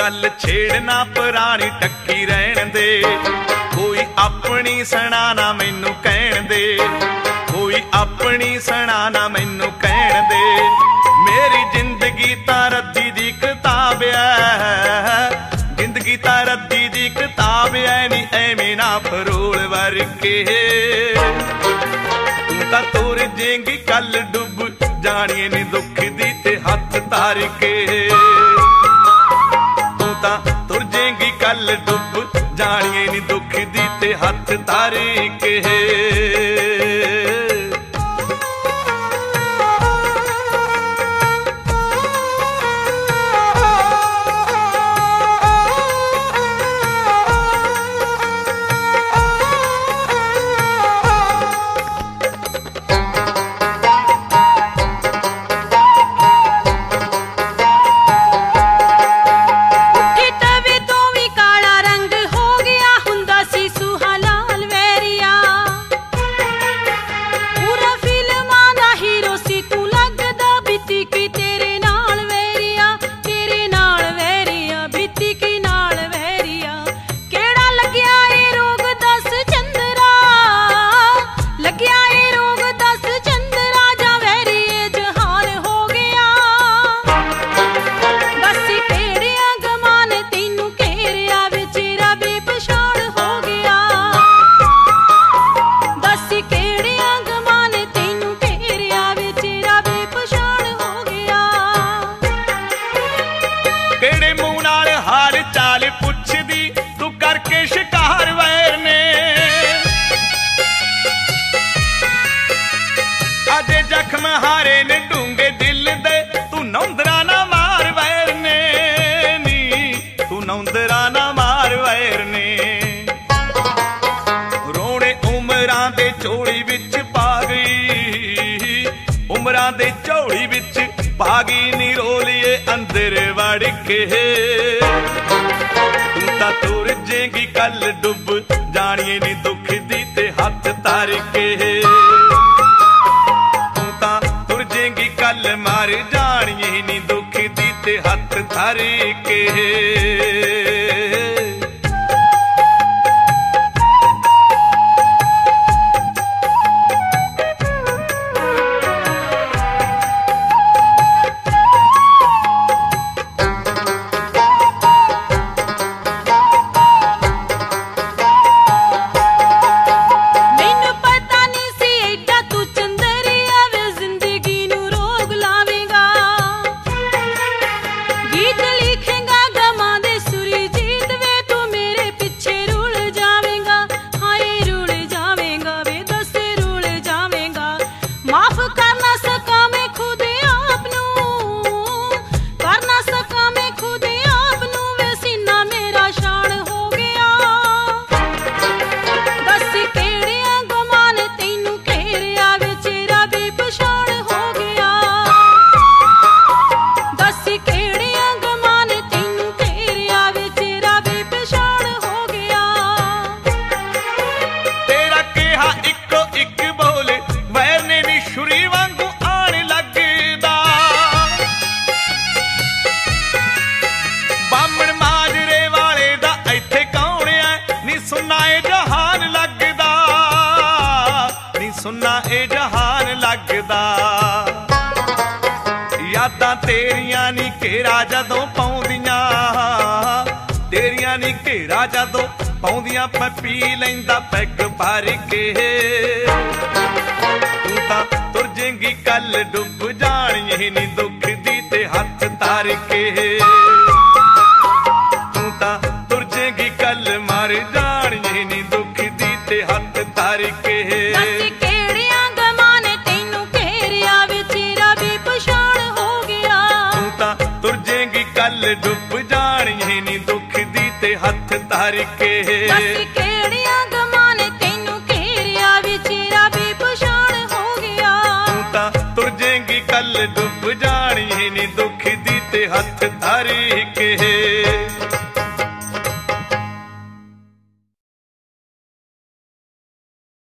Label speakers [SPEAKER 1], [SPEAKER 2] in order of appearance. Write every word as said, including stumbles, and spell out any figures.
[SPEAKER 1] गल छेड़ना पुरानी टक्की रहन दे, कोई अपनी सुना ना मैनू कहन दे, कोई अपनी सुना ना मैनू कहन दे। मेरी जिंदगी तां रद्दी दी किताब है, जिंदगी तां रद्दी दी किताब है नी एवें ना फरोल वर्के। तू तां तुर जेंगी कल डुब जानिए नी दुख दी ते हथ तार के। तू तां तुर जेंगी कल डुब जानिए नी दुख दी ते हथ तार के। हारे ने डूंगे दिल दे तू नौंदरा ना मार वैर ने नी, तू नौंदरा ना मार वैर ने। रोने उमरां दे झोली विच पा गई, उमरां दे झोली विच पा गई नी रोलिए अंदर वड़ के। तू तां तुर जेंगी कल डुब जानिए नी दुख दी ते हथ तार के। कल मार जानिए नी दुख दी ते हथ धर के। सुन्ना ए जहान लगदा यादां तेरियां नी घेरा जदों पाउंदियां, तेरियां नी घेरा जदों पाउंदियां मैं पी लैंदा पैग भर के। तू तां तुर जेंगी कल डुब जानिए नी दुख दी ते हथ तार के। तू तां तुर जेंगी कल मर जानिए नी दुख दी ते हथ तार के। कल डुब जानिए नी दुख दी ते हथ धर के।
[SPEAKER 2] केड़ियां गमां ने तैनू घेरिया विचेरा बेपछाण हो गया।
[SPEAKER 1] तू तां तुर जेंगी कल डुब जानिए नी दुख दी ते हथ धर के।